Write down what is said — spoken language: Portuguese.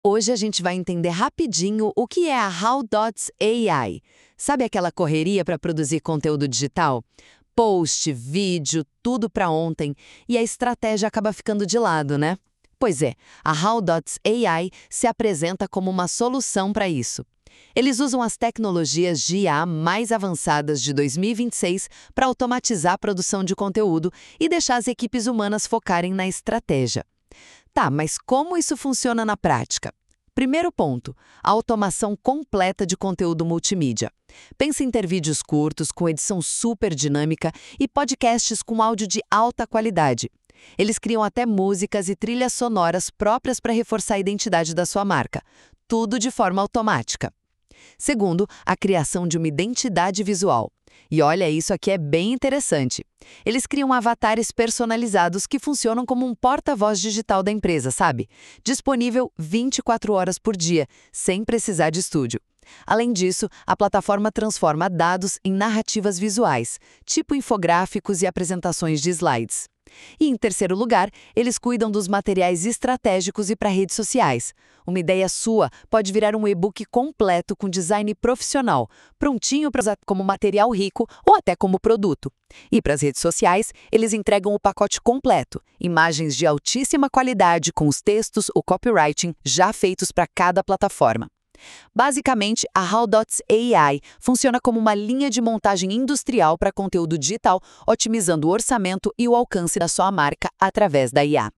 Hoje a gente vai entender rapidinho o que é a HowDots AI. Sabe aquela correria para produzir conteúdo digital? Post, vídeo, tudo para ontem, e a estratégia acaba ficando de lado, né? Pois é, a HowDots AI se apresenta como uma solução para isso. Eles usam as tecnologias de IA mais avançadas de 2026 para automatizar a produção de conteúdo e deixar as equipes humanas focarem na estratégia. Tá, mas como isso funciona na prática? Primeiro ponto, a automação completa de conteúdo multimídia. Pense em ter vídeos curtos, com edição super dinâmica e podcasts com áudio de alta qualidade. Eles criam até músicas e trilhas sonoras próprias para reforçar a identidade da sua marca. Tudo de forma automática. Segundo, a criação de uma identidade visual. E olha, isso aqui é bem interessante. Eles criam avatares personalizados que funcionam como um porta-voz digital da empresa, sabe? Disponível 24 horas por dia, sem precisar de estúdio. Além disso, a plataforma transforma dados em narrativas visuais, tipo infográficos e apresentações de slides. E, em terceiro lugar, eles cuidam dos materiais estratégicos e para redes sociais. Uma ideia sua pode virar um e-book completo com design profissional, prontinho para usar como material rico ou até como produto. E para as redes sociais, eles entregam o pacote completo, imagens de altíssima qualidade com os textos, o copywriting já feitos para cada plataforma. Basicamente, a HowDots AI funciona como uma linha de montagem industrial para conteúdo digital, otimizando o orçamento e o alcance da sua marca através da IA.